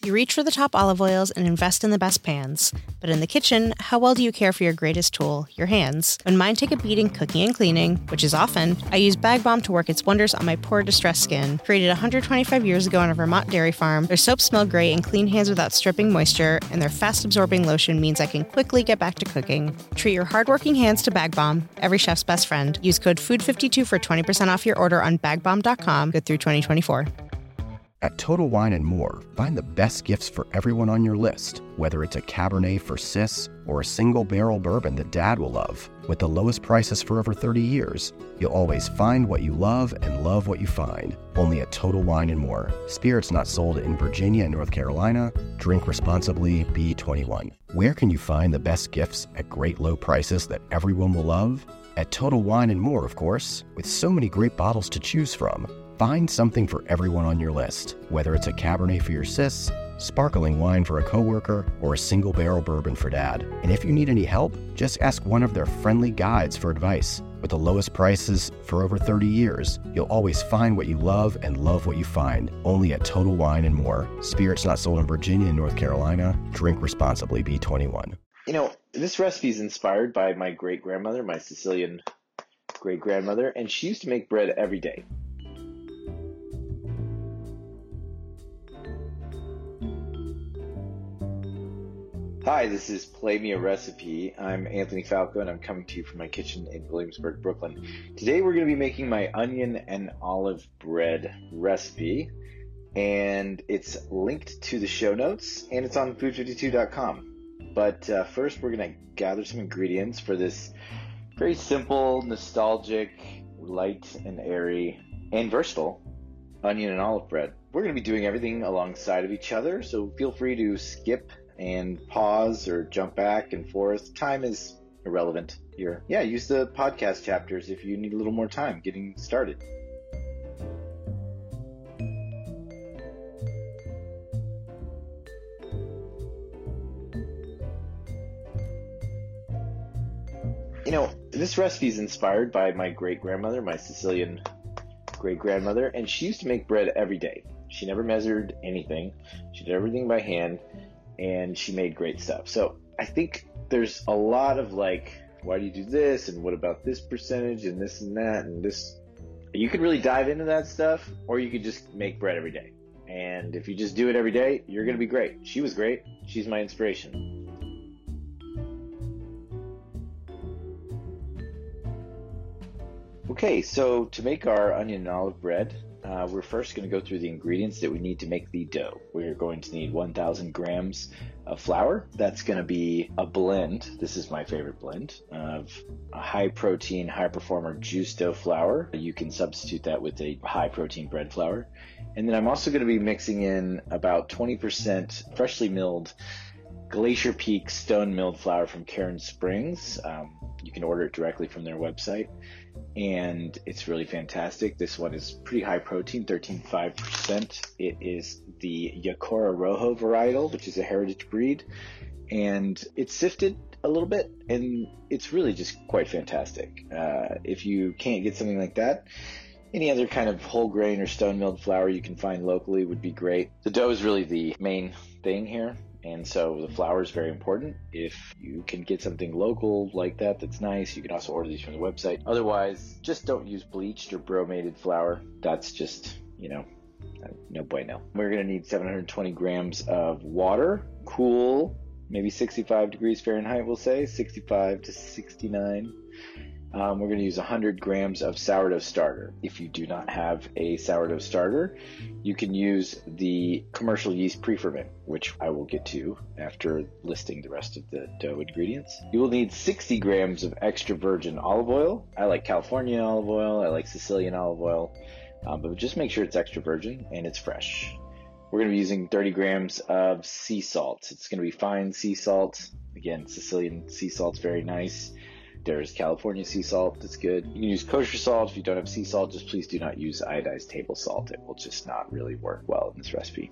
You reach for the top olive oils and invest in the best pans. But in the kitchen, how well do you care for your greatest tool, your hands? When mine take a beating cooking and cleaning, which is often, I use Bag Balm to work its wonders on my poor, distressed skin. Created 125 years ago on a Vermont dairy farm, their soaps smell great and clean hands without stripping moisture, and their fast-absorbing lotion means I can quickly get back to cooking. Treat your hardworking hands to Bag Balm, every chef's best friend. Use code FOOD52 for 20% off your order on bagbalm.com, good through 2024. At Total Wine & More, find the best gifts for everyone on your list, whether it's a Cabernet for Sis or a single-barrel bourbon that Dad will love. With the lowest prices for over 30 years, you'll always find what you love and love what you find. Only at Total Wine & More. Spirits not sold in Virginia and North Carolina. Drink responsibly. Be 21. Where can you find the best gifts at great low prices that everyone will love? At Total Wine & More, of course, with so many great bottles to choose from. Find something for everyone on your list, whether it's a Cabernet for your sis, sparkling wine for a coworker, or a single-barrel bourbon for Dad. And if you need any help, just ask one of their friendly guides for advice. With the lowest prices for over 30 years, you'll always find what you love and love what you find. Only at Total Wine & More. Spirits not sold in Virginia and North Carolina. Drink responsibly. Be 21. You know, this recipe is inspired by my great-grandmother, my Sicilian great-grandmother, and she used to make bread every day. Hi, this is Play Me a Recipe. I'm Anthony Falco, and I'm coming to you from my kitchen in Williamsburg, Brooklyn. Today we're going to be making my onion and olive bread recipe, and it's linked to the show notes, and it's on food52.com. But first we're going to gather some ingredients for this very simple, nostalgic, light and airy, and versatile onion and olive bread. We're going to be doing everything alongside of each other, so feel free to skip and pause or jump back and forth. Time is irrelevant here. Yeah, use the podcast chapters if you need a little more time getting started. You know, this recipe is inspired by my great-grandmother, my Sicilian great-grandmother, and she used to make bread every day. She never measured anything. She did everything by hand, and she made great stuff. So I think there's a lot of like, why do you do this? And what about this percentage and this and that and this? You could really dive into that stuff, or you could just make bread every day. And if you just do it every day, you're going to be great. She was great. She's my inspiration. Okay, so to make our onion and olive bread, we're first going to go through the ingredients that we need to make the dough. We're going to need 1,000 grams of flour. That's going to be a blend. This is my favorite blend of a high protein, high performer juice dough flour. You can substitute that with a high protein bread flour. And then I'm also going to be mixing in about 20% freshly milled Glacier Peak stone milled flour from Cairn Springs. You can order it directly from their website, and it's really fantastic. This one is pretty high protein, 13.5%. It is the Yacora Rojo varietal, which is a heritage breed, and it's sifted a little bit, and it's really just quite fantastic. If you can't get something like that, any other kind of whole grain or stone milled flour you can find locally would be great. The dough is really the main thing here, and so the flour is very important. If you can get something local like that, that's nice. You can also order these from the website. Otherwise, just don't use bleached or bromated flour. That's just, no bueno. We're going to need 720 grams of water, cool, maybe 65 degrees Fahrenheit, we'll say, 65 to 69. We're going to use 100 grams of sourdough starter. If you do not have a sourdough starter, you can use the commercial yeast pre-ferment, which I will get to after listing the rest of the dough ingredients. You will need 60 grams of extra virgin olive oil. I like California olive oil. I like Sicilian olive oil, but just make sure it's extra virgin and it's fresh. We're going to be using 30 grams of sea salt. It's going to be fine sea salt. Again, Sicilian sea salt's very nice. There's California sea salt, that's good. You can use kosher salt. If you don't have sea salt, just please do not use iodized table salt. It will just not really work well in this recipe.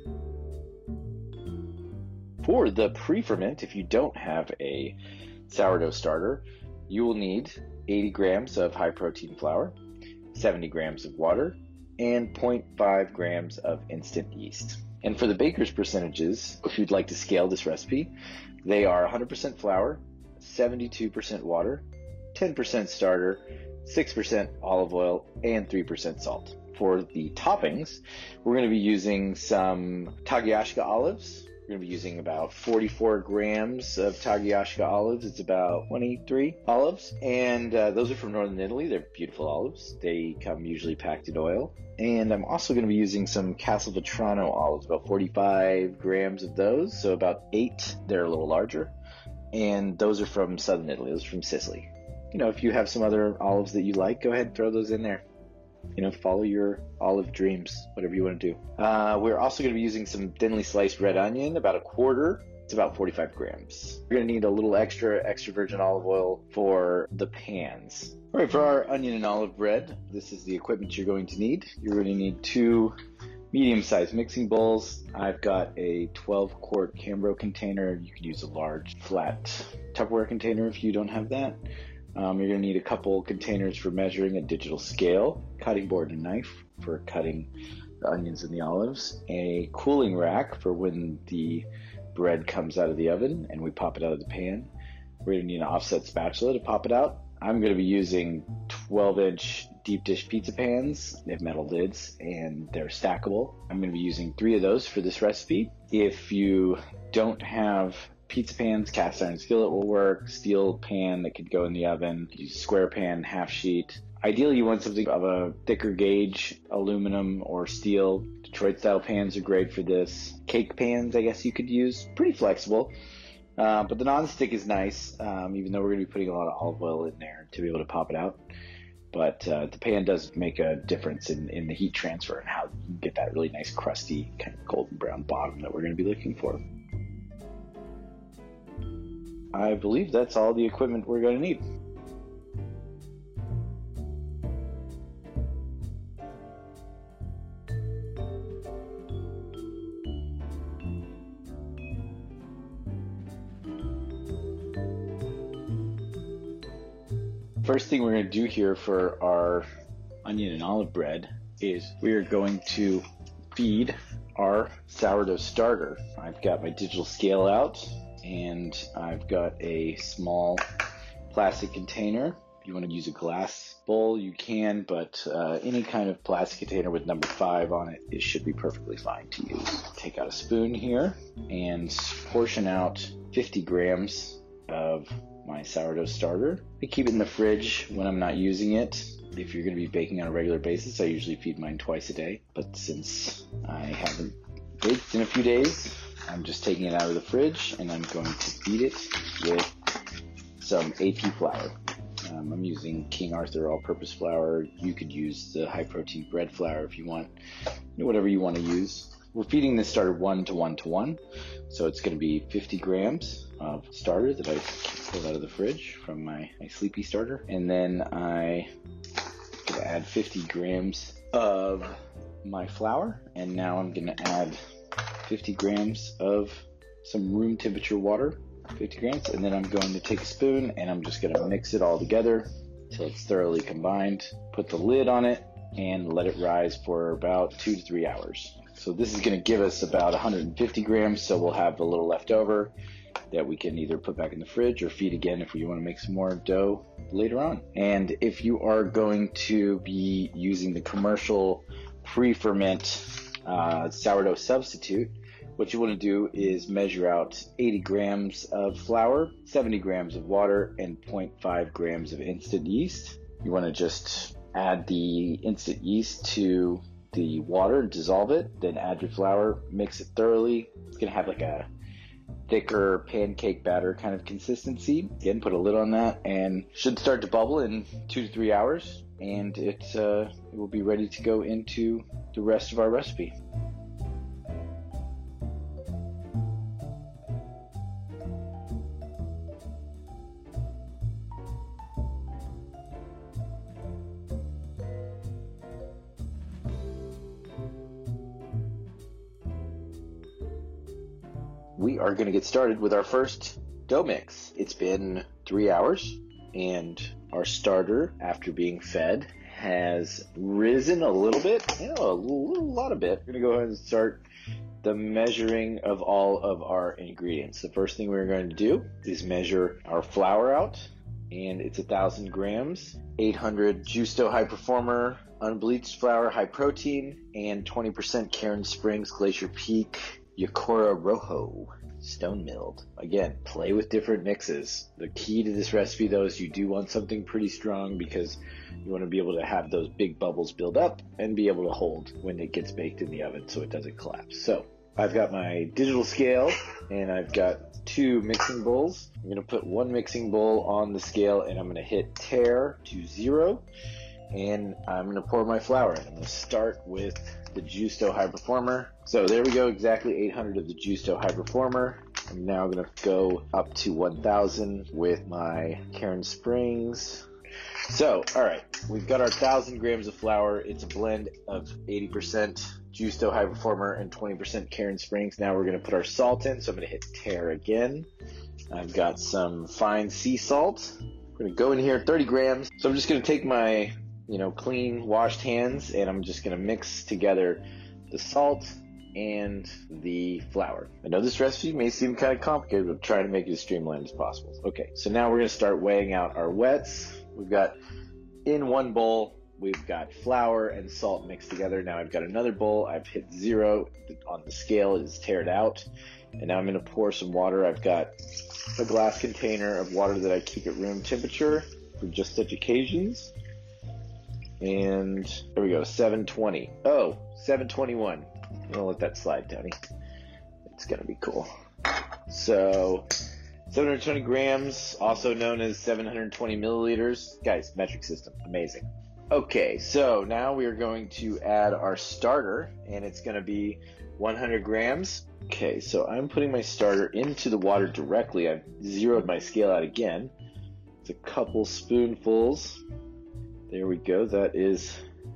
For the pre-ferment, if you don't have a sourdough starter, you will need 80 grams of high protein flour, 70 grams of water, and 0.5 grams of instant yeast. And for the baker's percentages, if you'd like to scale this recipe, they are 100% flour, 72% water, 10% starter, 6% olive oil, and 3% salt. For the toppings, we're going to be using some Taggiasca olives. We're going to be using about 44 grams of Taggiasca olives. It's about 23 olives. And those are from northern Italy. They're beautiful olives. They come usually packed in oil. And I'm also going to be using some Castelvetrano olives, about 45 grams of those. So about 8. They're a little larger. And those are from southern Italy. Those are from Sicily. You know, if you have some other olives that you like, go ahead and throw those in there. You know, follow your olive dreams, whatever you want to do. We're also going to be using some thinly sliced red onion, about a quarter. It's about 45 grams. We're going to need a little extra virgin olive oil for the pans. All right, for our onion and olive bread, this is the equipment you're going to need. You're going to need 2 medium-sized mixing bowls. I've got a 12-quart Cambro container. You can use a large, flat Tupperware container if you don't have that. You're going to need a couple containers for measuring, a digital scale, cutting board and knife for cutting the onions and the olives, a cooling rack for when the bread comes out of the oven and we pop it out of the pan. We're going to need an offset spatula to pop it out. I'm going to be using 12-inch deep dish pizza pans. They have metal lids and they're stackable. I'm going to be using 3 of those for this recipe. If you don't have pizza pans, cast iron skillet will work, steel pan that could go in the oven, use a square pan, half sheet. Ideally, you want something of a thicker gauge, aluminum or steel. Detroit style pans are great for this. Cake pans, I guess you could use, pretty flexible. But the non-stick is nice, even though we're going to be putting a lot of olive oil in there to be able to pop it out. But the pan does make a difference in the heat transfer and how you get that really nice crusty kind of golden brown bottom that we're going to be looking for. I believe that's all the equipment we're going to need. First thing we're going to do here for our onion and olive bread is we are going to feed our sourdough starter. I've got my digital scale out and I've got a small plastic container. If you want to use a glass bowl, you can, but any kind of plastic container with number 5 on it should be perfectly fine to use. Take out a spoon here and portion out 50 grams of my sourdough starter. I keep it in the fridge when I'm not using it. If you're going to be baking on a regular basis, I usually feed mine twice a day, but since I haven't baked in a few days, I'm just taking it out of the fridge and I'm going to feed it with some AP flour. I'm using King Arthur all-purpose flour. You could use the high-protein bread flour if you want, whatever you want to use. We're feeding this starter 1 to 1 to 1, so it's going to be 50 grams of starter that I pulled out of the fridge from my sleepy starter. And then I could add 50 grams of my flour, and now I'm going to add 50 grams of some room temperature water, 50 grams, and then I'm going to take a spoon and I'm just going to mix it all together until it's thoroughly combined. Put the lid on it and let it rise for about 2 to 3 hours. So this is going to give us about 150 grams, so we'll have a little left over that we can either put back in the fridge or feed again if we want to make some more dough later on. And if you are going to be using the commercial pre-ferment sourdough substitute, what you want to do is measure out 80 grams of flour, 70 grams of water, and 0.5 grams of instant yeast. You want to just add the instant yeast to the water, dissolve it, then add your flour, mix it thoroughly. It's going to have like a thicker pancake batter kind of consistency. Again, put a lid on that and should start to bubble in 2 to 3 hours, and it will be ready to go into the rest of our recipe. We are going to get started with our first dough mix. It's been 3 hours and our starter, after being fed, has risen a little bit, a lot of bit. We're going to go ahead and start the measuring of all of our ingredients. The first thing we're going to do is measure our flour out, and it's 1,000 grams, 800 Justo High Performer, unbleached flour, high protein, and 20% Karen Springs Glacier Peak Yacora Rojo, stone milled. Again, play with different mixes. The key to this recipe though is you do want something pretty strong because you want to be able to have those big bubbles build up and be able to hold when it gets baked in the oven so it doesn't collapse. So I've got my digital scale and I've got 2 mixing bowls. I'm going to put 1 mixing bowl on the scale and I'm going to hit tare to 0, and I'm going to pour my flour in. I'm going to start with the Justo High Performer. So there we go, exactly 800 of the Justo High Performer. I'm now going to go up to 1,000 with my Karen Springs. So, all right, we've got our 1,000 grams of flour. It's a blend of 80% Justo High Performer and 20% Karen Springs. Now we're going to put our salt in, so I'm going to hit tare again. I've got some fine sea salt. I'm going to go in here, 30 grams. So I'm just going to take my clean washed hands and I'm just going to mix together the salt and the flour. I know this recipe may seem kind of complicated, but I'm trying to make it as streamlined as possible. Okay, so now we're going to start weighing out our wets. We've got in one bowl, we've got flour and salt mixed together. Now I've got another bowl. I've hit 0 on the scale. It is tared out. And now I'm going to pour some water. I've got a glass container of water that I keep at room temperature for just such occasions. And there we go, 720. Oh, 721. I'm gonna let that slide, Tony. It's gonna be cool. So 720 grams, also known as 720 milliliters. Guys, metric system, amazing. Okay, so now we are going to add our starter, and it's gonna be 100 grams. Okay, so I'm putting my starter into the water directly. I've zeroed my scale out again. It's a couple spoonfuls. There we go. That is,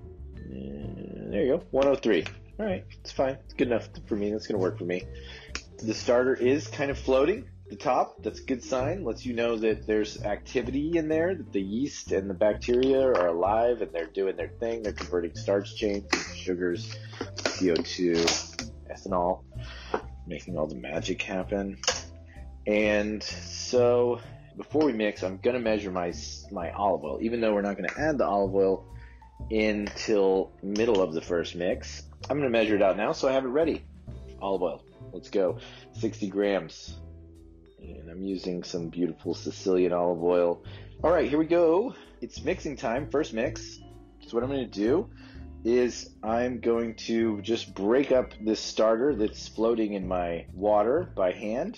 there you go, 103. All right, it's fine. It's good enough for me. That's going to work for me. The starter is kind of floating at the top. That's a good sign. Lets you know that there's activity in there, that the yeast and the bacteria are alive and they're doing their thing. They're converting starch chains, sugars, CO2, ethanol, making all the magic happen. And so before we mix, I'm going to measure my olive oil, even though we're not going to add the olive oil until middle of the first mix. I'm going to measure it out now so I have it ready. Olive oil, let's go. 60 grams. And I'm using some beautiful Sicilian olive oil. All right, here we go. It's mixing time, first mix. So what I'm going to do is I'm going to just break up this starter that's floating in my water by hand.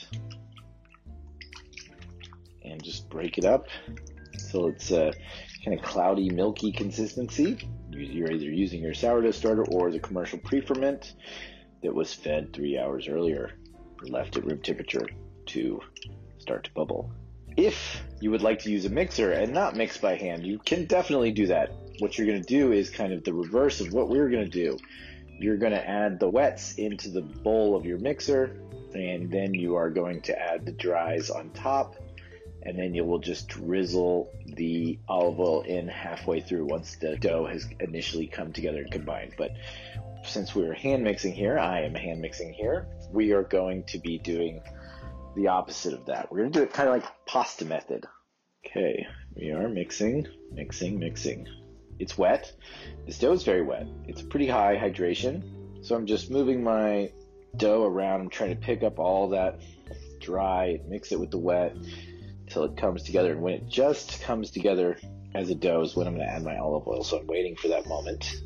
And just break it up until it's a kind of cloudy, milky consistency. You're either using your sourdough starter or the commercial pre-ferment that was fed 3 hours earlier, left at room temperature to start to bubble. If you would like to use a mixer and not mix by hand, you can definitely do that. What you're going to do is kind of the reverse of what we're going to do. You're going to add the wets into the bowl of your mixer, and then you are going to add the dries on top. And then you will just drizzle the olive oil in halfway through once the dough has initially come together and combined. But since we're hand mixing here, I am hand mixing here, we are going to be doing the opposite of that. We're going to do it kind of like pasta method. Okay, we are mixing. It's wet. This dough is very wet. It's pretty high hydration. So I'm just moving my dough around. I'm trying to pick up all that dry, mix it with the wet, until it comes together. And when it just comes together as a dough is when I'm going to add my olive oil. So I'm waiting for that moment.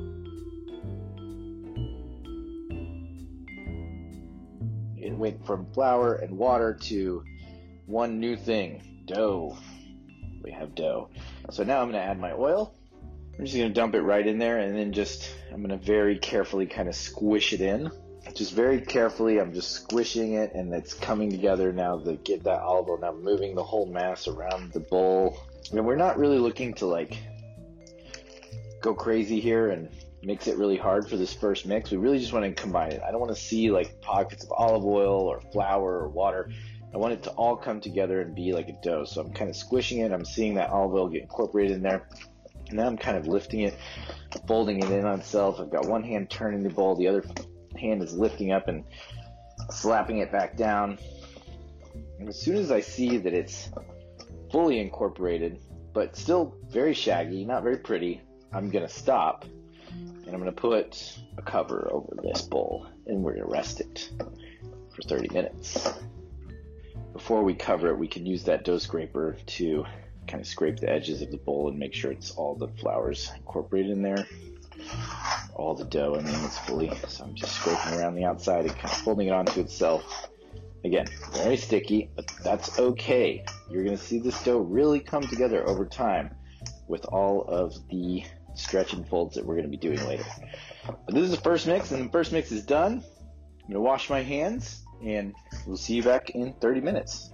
It went from flour and water to one new thing, dough. We have dough. So now I'm going to add my oil. I'm just going to dump it right in there, and then I'm going to very carefully kind of squish it in. Just very carefully, I'm just squishing it, and it's coming together now to get that olive oil. Now moving the whole mass around the bowl. And we're not really looking to go crazy here and mix it really hard for this first mix. We really just want to combine it. I don't want to see pockets of olive oil or flour or water. I want it to all come together and be like a dough. So I'm kind of squishing it. I'm seeing that olive oil get incorporated in there. And now I'm kind of lifting it, folding it in on itself. I've got one hand turning the bowl, the other hand is lifting up and slapping it back down. And as soon as I see that it's fully incorporated, but still very shaggy, not very pretty, I'm going to stop, and I'm going to put a cover over this bowl, and we're going to rest it for 30 minutes. Before we cover it, we can use that dough scraper to kind of scrape the edges of the bowl and make sure it's all the flours incorporated in there. All the dough, I mean, it's fully, so I'm just scraping around the outside and kind of folding it onto itself. Again, very sticky, but that's okay. You're going to see this dough really come together over time with all of the stretch and folds that we're going to be doing later. But this is the first mix, and the first mix is done. I'm going to wash my hands, and we'll see you back in 30 minutes.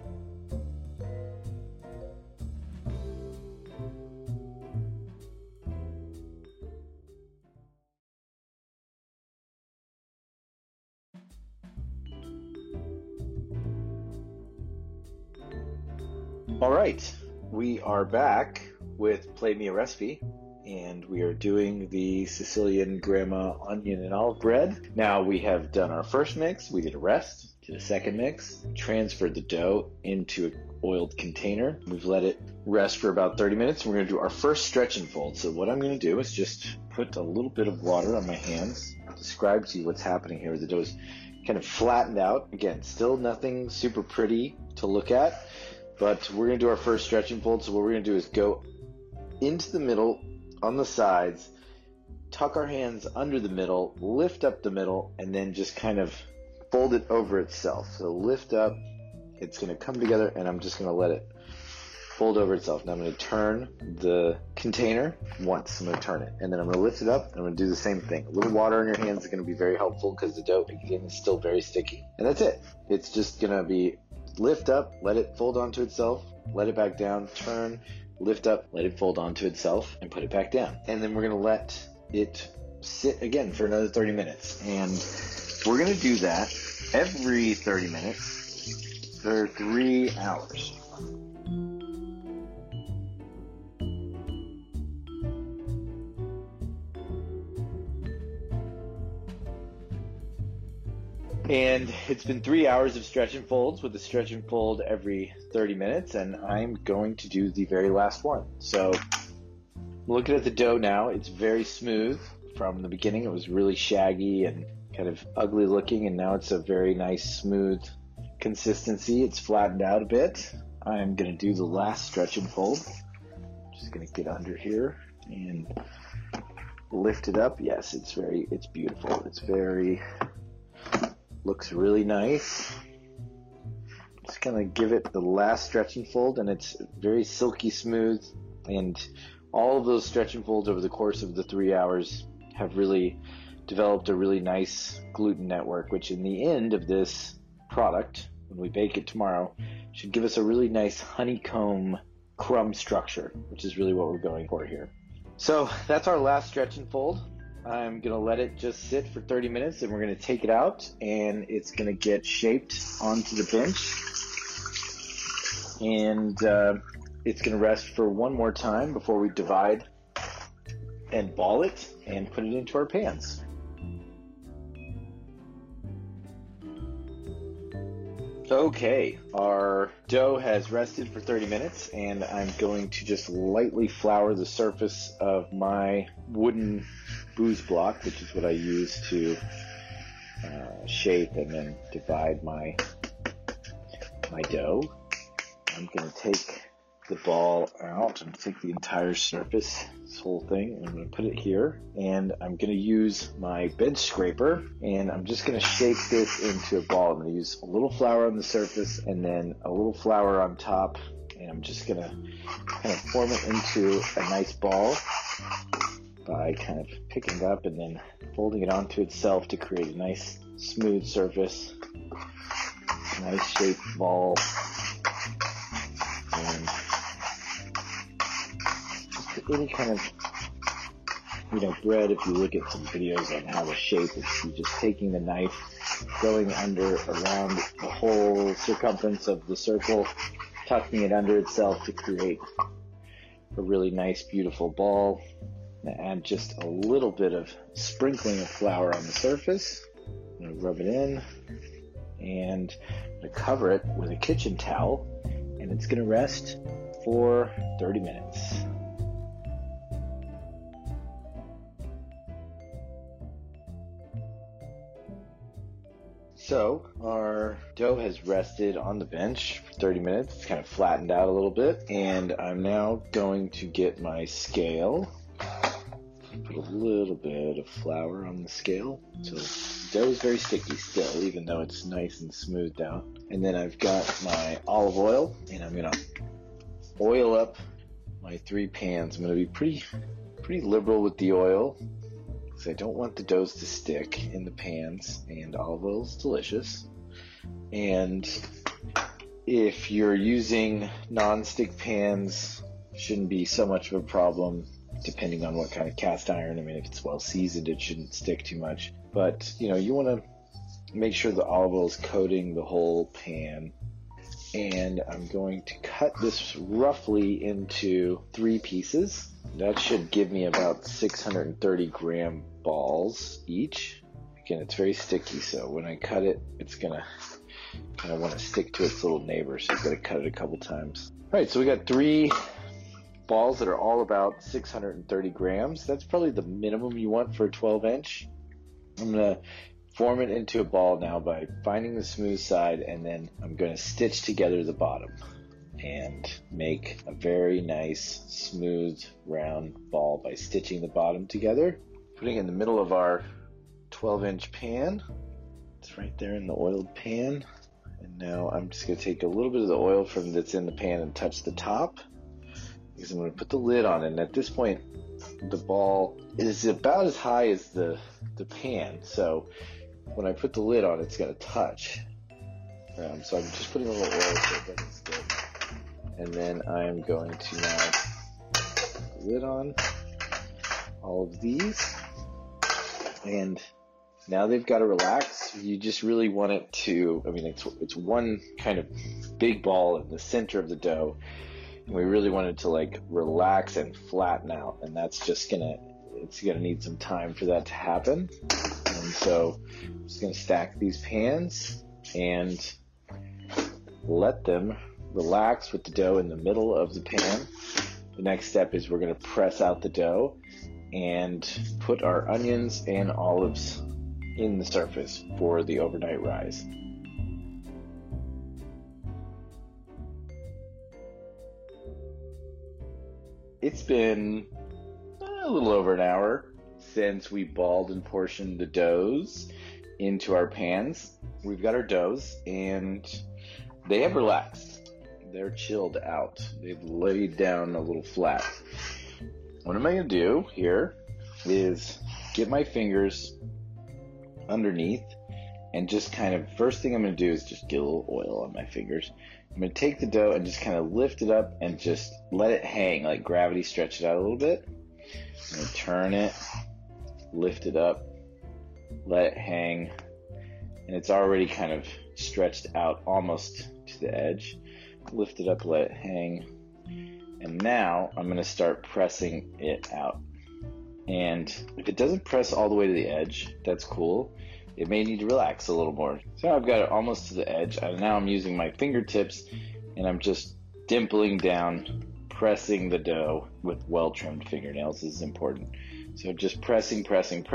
All right, we are back with Play Me a Recipe, and we are doing the Sicilian grandma onion and olive bread. Now we have done our first mix, we did a rest, did a second mix, transferred the dough into an oiled container. We've let it rest for about 30 minutes, and we're going to do our first stretch and fold. So what I'm going to do is just put a little bit of water on my hands, describe to you what's happening here. The dough's kind of flattened out. Again, still nothing super pretty to look at. But we're going to do our first stretch and fold. So what we're going to do is go into the middle, on the sides, tuck our hands under the middle, lift up the middle, and then just kind of fold it over itself. So lift up, it's going to come together, and I'm just going to let it fold over itself. Now I'm going to turn the container once. I'm going to turn it, and then I'm going to lift it up, and I'm going to do the same thing. A little water on your hands is going to be very helpful because the dough, again, is still very sticky. And that's it. It's just going to be lift up, let it fold onto itself, let it back down, turn, lift up, let it fold onto itself, and put it back down. And then we're going to let it sit again for another 30 minutes. And we're going to do that every 30 minutes for 3 hours. And it's been 3 hours of stretch and folds with a stretch and fold every 30 minutes, and I'm going to do the very last one. So looking at the dough now, it's very smooth. From the beginning, it was really shaggy and kind of ugly looking, and now it's a very nice, smooth consistency. It's flattened out a bit. I'm going to do the last stretch and fold. Just going to get under here and lift it up. Yes, it's beautiful. It's very... looks really nice. Just gonna give it the last stretch and fold, and it's very silky smooth, and all of those stretch and folds over the course of the 3 hours have really developed a really nice gluten network, which in the end of this product, when we bake it tomorrow, should give us a really nice honeycomb crumb structure, which is really what we're going for here. So that's our last stretch and fold. I'm going to let it just sit for 30 minutes, and we're going to take it out, and it's going to get shaped onto the bench. And it's going to rest for one more time before we divide and ball it and put it into our pans. Okay, our dough has rested for 30 minutes, and I'm going to just lightly flour the surface of my wooden booze block, which is what I use to shape and then divide my dough. I'm going to take the ball out and take the entire surface, this whole thing, and I'm going to put it here, and I'm going to use my bench scraper, and I'm just going to shape this into a ball. I'm going to use a little flour on the surface and then a little flour on top, and I'm just going to kind of form it into a nice ball by kind of picking it up and then folding it onto itself to create a nice smooth surface, nice shaped ball. And just any kind of, bread, if you look at some videos on how to shape it, you're just taking the knife, going around the whole circumference of the circle, tucking it under itself to create a really nice, beautiful ball. Add just a little bit of sprinkling of flour on the surface. I'm going to rub it in, and I'm going to cover it with a kitchen towel, and it's going to rest for 30 minutes. So our dough has rested on the bench for 30 minutes. It's kind of flattened out a little bit, and I'm now going to get my scale. Put a little bit of flour on the scale. So the dough is very sticky still, even though it's nice and smoothed out. And then I've got my olive oil, and I'm going to oil up my 3 pans. I'm going to be pretty liberal with the oil, because I don't want the doughs to stick in the pans, and olive oil is delicious. And if you're using non-stick pans, shouldn't be so much of a problem, depending on what kind of cast iron. I mean, if it's well seasoned, it shouldn't stick too much. But, you want to make sure the olive oil is coating the whole pan. And I'm going to cut this roughly into 3 pieces. That should give me about 630 gram balls each. Again, it's very sticky, so when I cut it, it's going to kind of want to stick to its little neighbor, so you've got to cut it a couple times. All right, so we got 3 balls that are all about 630 grams. That's probably the minimum you want for a 12-inch. I'm going to form it into a ball now by finding the smooth side, and then I'm going to stitch together the bottom and make a very nice, smooth, round ball by stitching the bottom together. Putting it in the middle of our 12-inch pan. It's right there in the oiled pan. And now I'm just going to take a little bit of the oil from that's in the pan and touch the top, because I'm going to put the lid on it. And at this point, the ball is about as high as the pan. So when I put the lid on, it's going to touch. So I'm just putting a little oil so it doesn't stick. And then I'm going to now put the lid on all of these. And now they've got to relax. You just really want it to, it's one kind of big ball in the center of the dough. And we really want it to relax and flatten out. And that's just it's gonna need some time for that to happen. And so I'm just gonna stack these pans and let them relax with the dough in the middle of the pan. The next step is we're gonna press out the dough and put our onions and olives in the surface for the overnight rise. It's been a little over an hour since we balled and portioned the doughs into our pans. We've got our doughs, and they have relaxed. They're chilled out. They've laid down a little flat. What am I going to do here is get my fingers underneath and just first thing I'm going to do is just get a little oil on my fingers. I'm going to take the dough and just kind of lift it up and just let it hang, like gravity, stretch it out a little bit. I'm going to turn it, lift it up, let it hang, and it's already kind of stretched out almost to the edge. Lift it up, let it hang, and now I'm going to start pressing it out. And if it doesn't press all the way to the edge, that's cool. It may need to relax a little more. So I've got it almost to the edge. And now I'm using my fingertips, and I'm just dimpling down, pressing the dough with well-trimmed fingernails. This is important. So just pressing,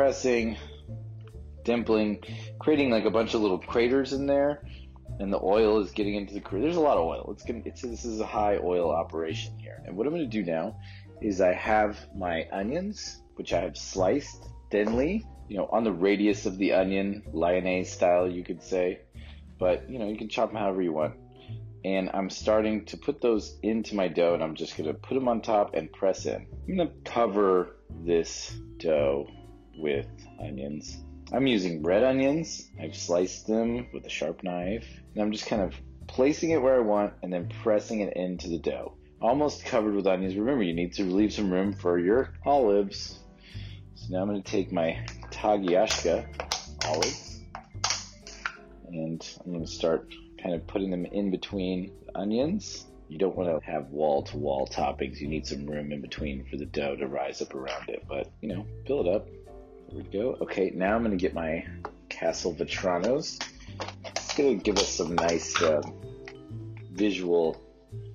dimpling, creating a bunch of little craters in there. And the oil is getting into the crater. There's a lot of oil. This is a high oil operation here. And what I'm going to do now is I have my onions, which I have sliced thinly, on the radius of the onion, lyonnaise style, you could say. But, you can chop them however you want. And I'm starting to put those into my dough, and I'm just going to put them on top and press in. I'm going to cover this dough with onions. I'm using red onions. I've sliced them with a sharp knife. And I'm just kind of placing it where I want and then pressing it into the dough. Almost covered with onions. Remember, you need to leave some room for your olives. So now I'm going to take my Tagiashka olives, and I'm going to start kind of putting them in between the onions. You don't want to have wall-to-wall toppings. You need some room in between for the dough to rise up around it. But, fill it up. There we go. Okay, now I'm going to get my Castelvetranos. It's going to give us some nice visual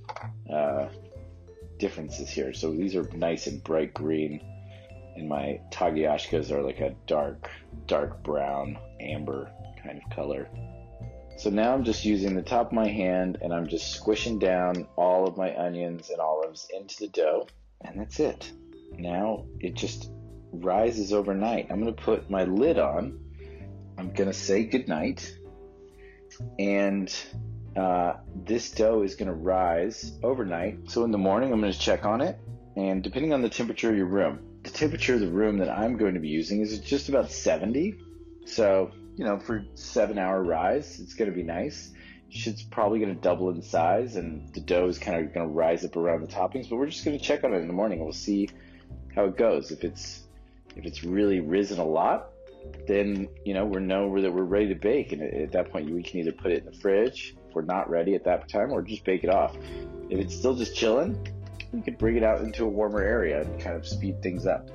differences here. So these are nice and bright green, and my Tagliashkas are like a dark brown, amber kind of color. So now I'm just using the top of my hand, and I'm just squishing down all of my onions and olives into the dough, and that's it. Now it just rises overnight. I'm going to put my lid on. I'm going to say goodnight, and this dough is going to rise overnight. So in the morning, I'm going to check on it, and depending on the temperature of your room, the temperature of the room that I'm going to be using is just about 70. So, for 7-hour rise, it's going to be nice. It's probably going to double in size, and the dough is kind of going to rise up around the toppings, but we're just going to check on it in the morning, and we'll see how it goes. If it's really risen a lot, then, we know that we're ready to bake, and at that point, we can either put it in the fridge if we're not ready at that time, or just bake it off. If it's still just chilling, you could bring it out into a warmer area and kind of speed things up.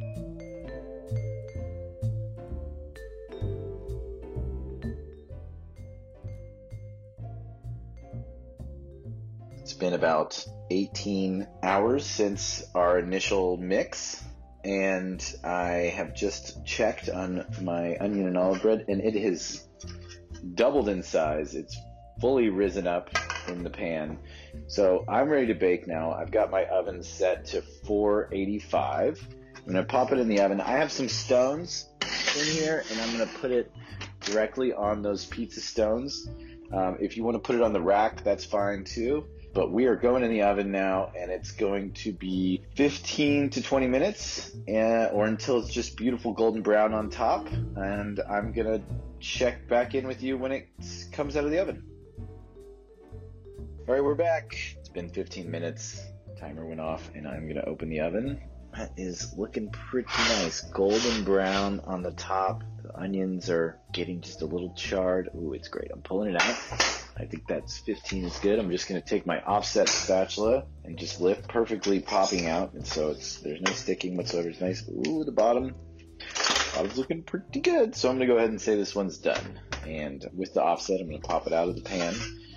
It's been about 18 hours since our initial mix, and I have just checked on my onion and olive bread, and it has doubled in size. It's fully risen up in the pan. So I'm ready to bake now. I've got my oven set to 485. I'm going to pop it in the oven. I have some stones in here, and I'm going to put it directly on those pizza stones. If you want to put it on the rack, that's fine too. But we are going in the oven now, and it's going to be 15 to 20 minutes, or until it's just beautiful golden brown on top. And I'm going to check back in with you when it comes out of the oven. All right, we're back. It's been 15 minutes. Timer went off, and I'm going to open the oven. That is looking pretty nice. Golden brown on the top. The onions are getting just a little charred. Ooh, it's great. I'm pulling it out. I think that's 15 is good. I'm just going to take my offset spatula and just lift, perfectly popping out. And so there's no sticking whatsoever. It's nice. Ooh, the bottom's looking pretty good. So I'm going to go ahead and say this one's done. And with the offset, I'm going to pop it out of the pan.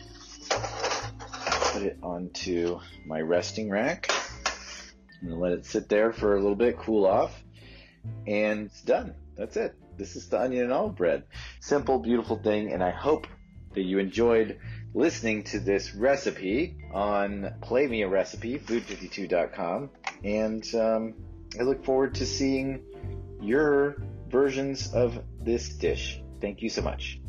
Put it onto my resting rack. I'm going to let it sit there for a little bit, cool off, and it's done. That's it. This is the onion and olive bread. Simple, beautiful thing, and I hope that you enjoyed listening to this recipe on Play Me a Recipe, food52.com, and I look forward to seeing your versions of this dish. Thank you so much.